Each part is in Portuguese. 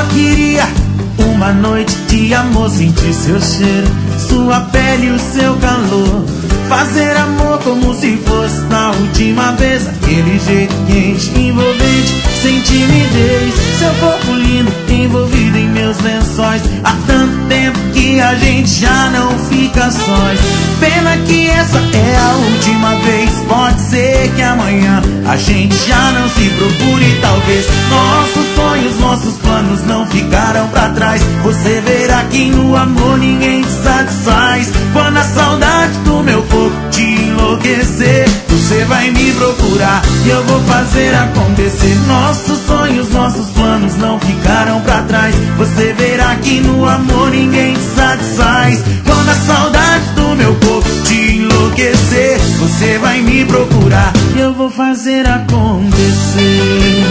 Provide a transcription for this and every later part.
queria uma noite de amor, sentir seu cheiro, sua pele e o seu calor. Fazer amor como se fosse na última vez, aquele jeito quente, envolvente, sem timidez. Seu corpo lindo, envolvido em meus lençóis. Há tanto tempo que a gente já não fica sós. Pena que essa é a última vez. Pode ser que amanhã a gente já não se procure. Talvez nossos sonhos, nossos planos não ficaram pra trás. Você verá que no amor ninguém te satisfaz. Quando a saudade do meu corpo te enlouquecer, você vai me procurar e eu vou fazer acontecer. Nossos sonhos, nossos planos não ficaram pra trás. Você verá que no amor ninguém te satisfaz. Quando a saudade do meu corpo te enlouquecer, você vai me procurar e eu vou fazer acontecer.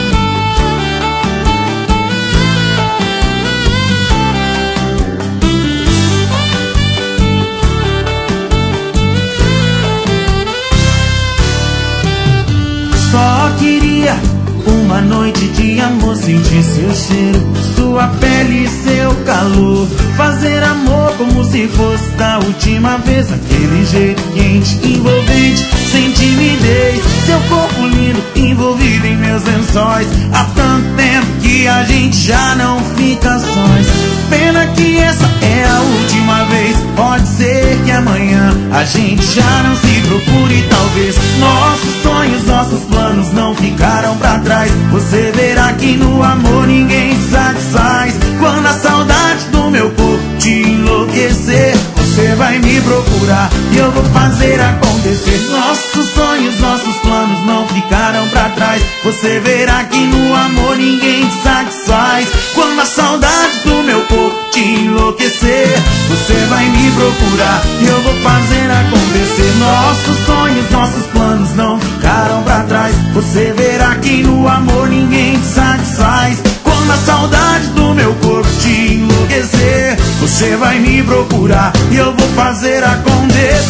Só queria uma noite de amor, sentir seu cheiro, sua pele e seu calor. Fazer amor como se fosse da última vez, aquele jeito quente, envolvente, sem timidez. Seu corpo lindo, envolvido em meus lençóis. Há tanto tempo que a gente já não fica sós. Pena que essa é a última vez. Pode ser que amanhã a gente já não se procure. Talvez nossos sonhos, nossos planos não ficaram pra trás. Você verá que no amor ninguém te satisfaz. Quando a saudade do meu corpo te enlouquecer, você vai me procurar e eu vou fazer acontecer. Nossos sonhos, nossos planos não ficaram pra trás. Você verá que no amor ninguém te satisfaz. Quando a saudade do meu corpo te enlouquecer, você vai me procurar e eu vou fazer acontecer. Nossos sonhos, nossos planos não ficaram pra trás. Você verá que no amor ninguém te satisfaz. Quando a saudade do meu corpo te enlouquecer, você vai me procurar e eu vou fazer acontecer.